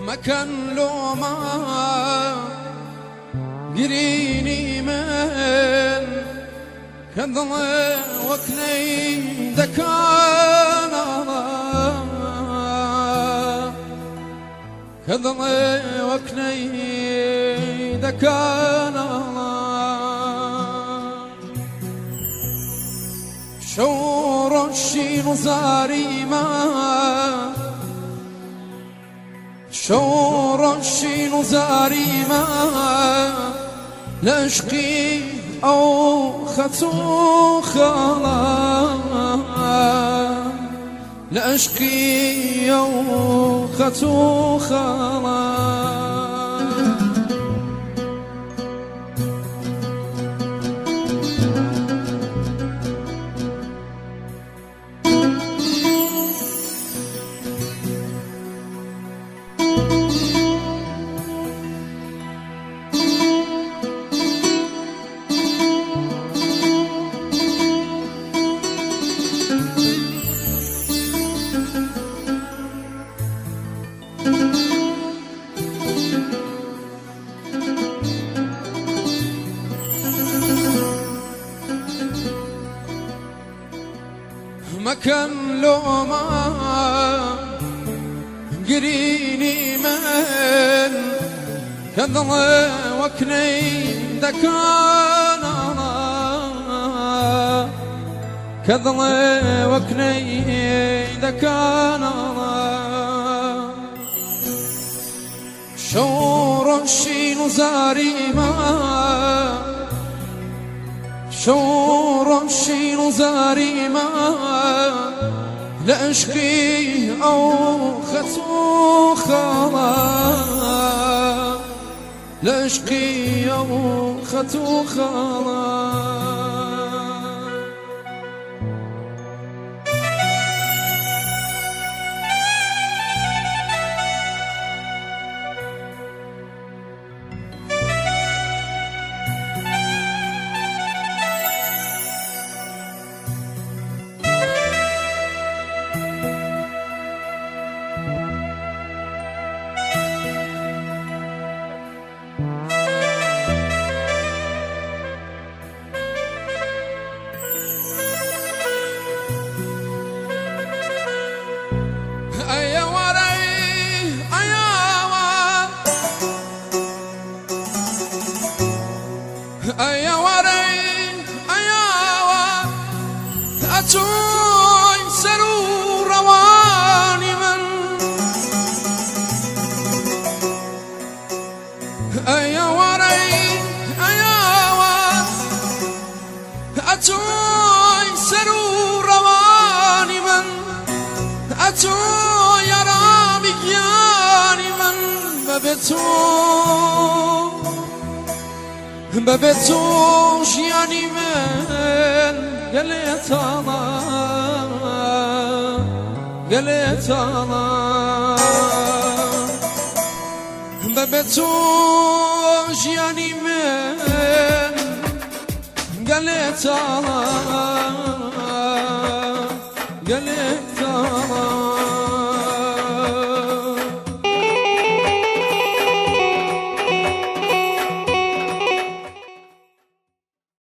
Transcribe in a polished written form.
مكان لو ما قريني من كذل وكني دكان كذل وكني دكان شور الشين زاري ما شور الشين زاري ما لاشقي أو خطو خلا لاشقي أو خطو خلا مكان لو ما قريني من كذل وكني دكان كذل وكني دكان شور الشين زاري ما شور الشين زاري ما لأشقي أو خطو خلا لأشقي أو خطو خلا أيا وري أيا أتوي سرور رواني من أيا وري أيا أتوي سرور رواني من أتوي رامي ياني من ببتوش يعني من قلت الله قلت الله ببتوش يعني من قلت الله قلت الله